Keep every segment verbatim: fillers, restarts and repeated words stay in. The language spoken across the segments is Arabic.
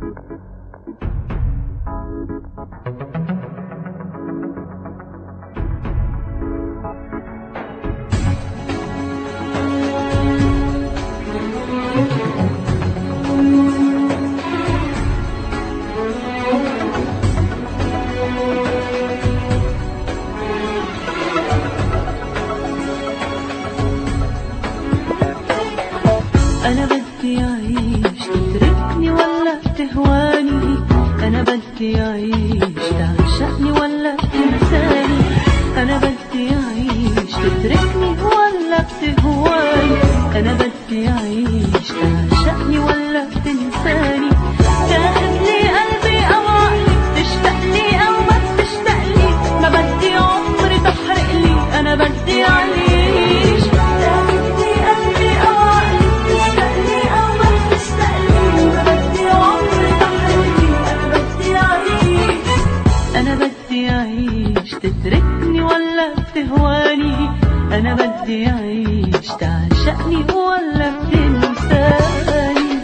أنا بدي أعيش تتركني ولا تهواني، أنا بدي أعيش تعشقني ولا تنساني، أنا بدي أعيش تتركني ولا بتهواني، أنا بدي أعيش تعشقني ولا تنساني. تاخدني قلبي أو عقلي، تشتاقلي أو ما تشتاقلي، ما بدي عمري تحرقلي، أنا بدي أعيش. تاخدني قلبي أو عقلي، تشتاقلي أو ما تشتاقلي، ما بدي عمري تحرقلي، أنا بدي أعيش. أنا بدي أعيش تتركني ولا بتهواني، أنا بدي أعيش تعشقني ولا بتنساني.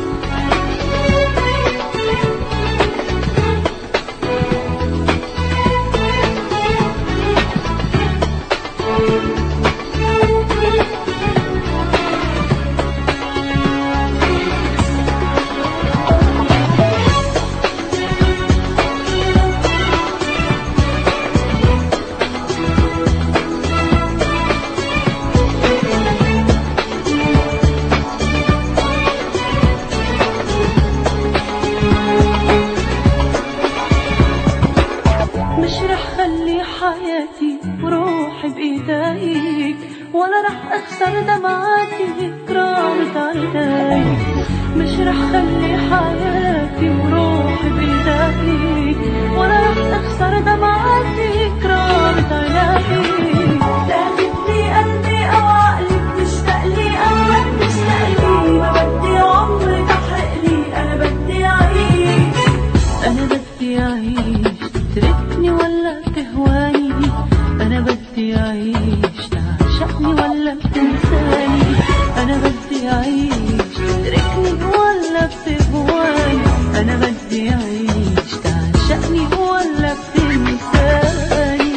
مش رح خلي حياتي وروحي بإيديك، ولا رح أخسر دمعاتي كرامة عينيك. مش رح خلي حياتي وروحي بإيديك، ولا رح أخسر دمعاتي كرامة عينيك. تاخدني قلبي أو عقلي، تشتاقلي أو ما تشتاقلي، ما بدي عمري تحرقلي، أنا بدي أعيش. أنا بدي أعيش تتركني ولا تهواني، أنا بدي أعيش تعشقني ولا تنساني، أنا بدي أعيش تتركني ولا بتهواني، أنا بدي أعيش تعشقني ولا بتنساني.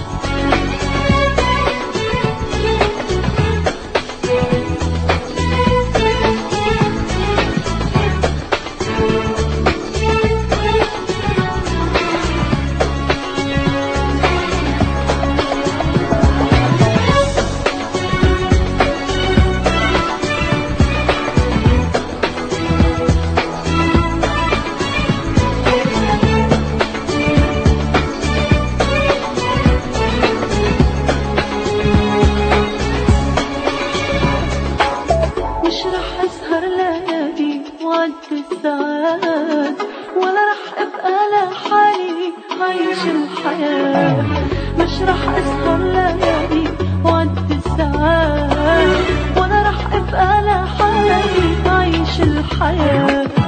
مش رح أسهر ليالي وعد الساعات، ولا رح أبقى لحالي عايش الحياة. مش رح أسهر ليالي وعد الساعات، ولا رح أبقى لحالي عايش الحياة.